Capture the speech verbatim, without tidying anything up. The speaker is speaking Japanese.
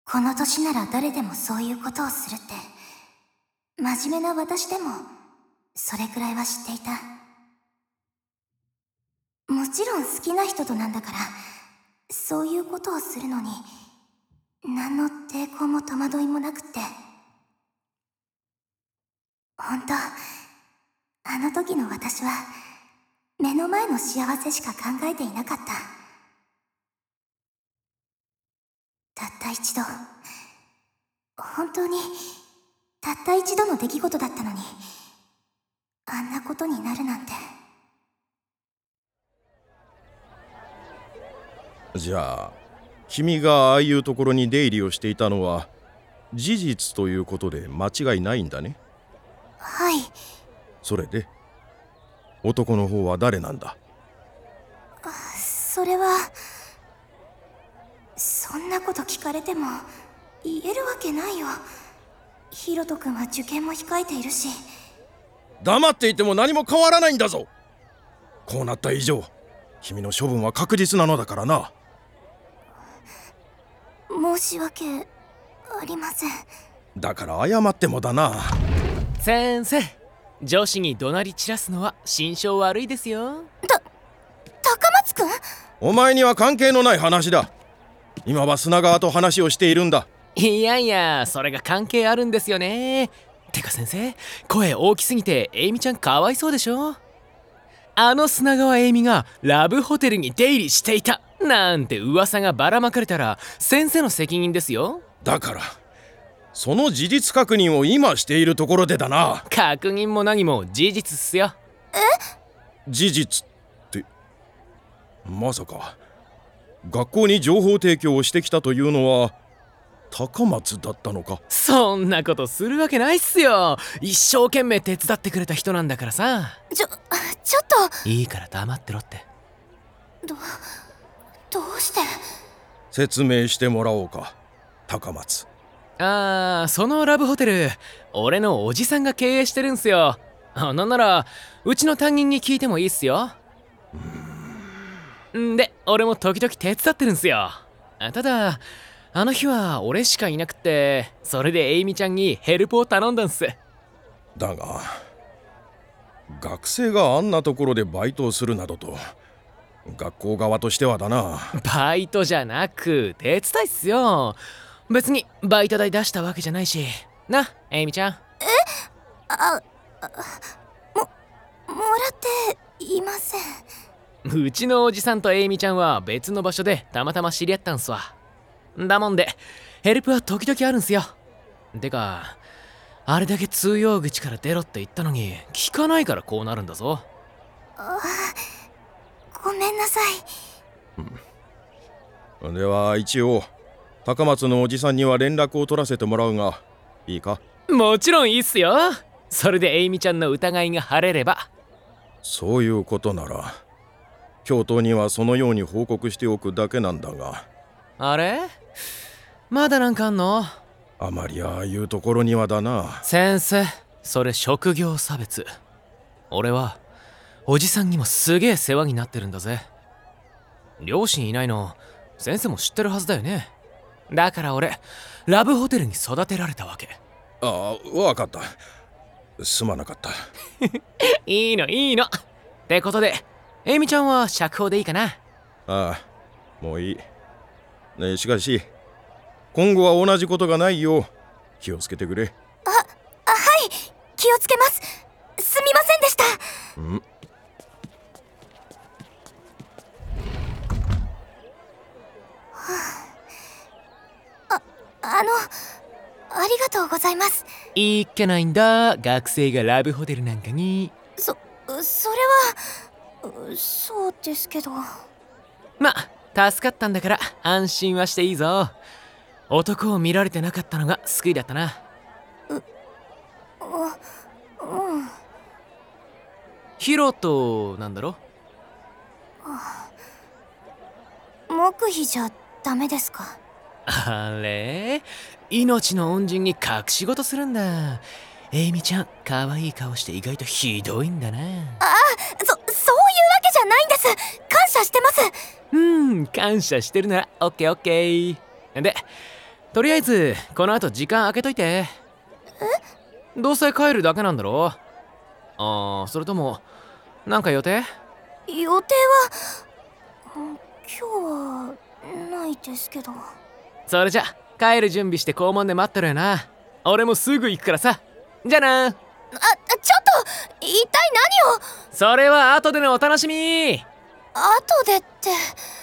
この年なら誰でもそういうことをするって、真面目な私でもそれくらいは知っていた。もちろん好きな人となんだから、そういうことをするのに何の抵抗も戸惑いもなくって。ほんと、あの時の私は目の前の幸せしか考えていなかった。たった一度、本当にたった一度の出来事だったのに、あんなことになるなんて。 じゃあ君がああいうところに出入りをしていたのは事実ということで間違いないんだね。 はい。 それで男の方は誰なんだ？ それは、そんなこと聞かれても言えるわけないよ。ヒロト君は受験も控えているし。 黙っていても何も変わらないんだぞ。こうなった以上君の処分は確実なのだからな。 申し訳ありません。 だから謝ってもだな。 先生、女子に怒鳴り散らすのは心象悪いですよ。 た高松君？ お前には関係のない話だ。今は砂川と話をしているんだ。 いやいや、それが関係あるんですよね。てか先生、声大きすぎてエイミちゃんかわいそうでしょ。あの砂川エイミがラブホテルに出入りしていたなんて噂がばらまかれたら先生の責任ですよ。 だからその事実確認を今しているところでだな。 確認も何も事実っすよ。 え？ 事実ってまさか学校に情報提供をしてきたというのは高松だったのか？ そんなことするわけないっすよ。一生懸命手伝ってくれた人なんだからさ。 ちょ、ちょっと。 いいから黙ってろって。 ど、どうして？ 説明してもらおうか、高松。 あー、そのラブホテル俺のおじさんが経営してるんすよ。なんならうちの担任に聞いてもいいっすよ。んで俺も時々手伝ってるんすよ。ただあの日は俺しかいなくって、それでエイミちゃんにヘルプを頼んだんす。 だが学生があんなところでバイトをするなどと学校側としてはだな。 バイトじゃなく手伝いっすよ。別にバイト代出したわけじゃないしな、エイミちゃん。 え？あ、も、もらっていません。 うちのおじさんとエイミちゃんは別の場所でたまたま知り合ったんすわ。だもんでヘルプは時々あるんすよ。てかあれだけ通用口から出ろって言ったのに聞かないからこうなるんだぞ。 あ、ごめんなさい。では一応高松のおじさんには連絡を取らせてもらうがいいか？ もちろんいいっすよ。それでエイミちゃんの疑いが晴れれば。 そういうことなら教頭にはそのように報告しておくだけなんだが。 あれ？まだなんかあんの？ あまりああいうところにはだな。 先生、それ職業差別。俺はおじさんにもすげえ世話になってるんだぜ。両親いないの先生も知ってるはずだよね。だから俺ラブホテルに育てられたわけ。 ああ、わかった。すまなかった。 いいのいいの。ってことでエイミちゃんは釈放でいいかな？ ああ、もういい。ね、しかし今後は同じことがないよう気をつけてくれ。 あ、あ、はい、気をつけます。すみませんでした。 うん。 あ、あの、ありがとうございます。 いいっけないんだ、学生がラブホテルなんかに。 そ、それはそうですけど。 ま、助かったんだから安心はしていいぞ。男を見られてなかったのが救いだったな。 う、う、うん。 ヒロトなんだろ？ 黙秘じゃダメですか？ あれ？命の恩人に隠し事するんだ。エイミちゃん、可愛い顔して意外とひどいんだな。 ああ、そ、そういうわけじゃないんです。感謝してます。 うん、感謝してるならオッケーオッケー。で、 とりあえずこの後時間空けといて。 え？ どうせ帰るだけなんだろ。あー、それともなんか予定？ 予定は今日はないですけど。 それじゃ帰る準備して校門で待ってるよな。俺もすぐ行くからさ。じゃあな。 あ、ちょっと一体何を。 それは後でのお楽しみ。 後でって。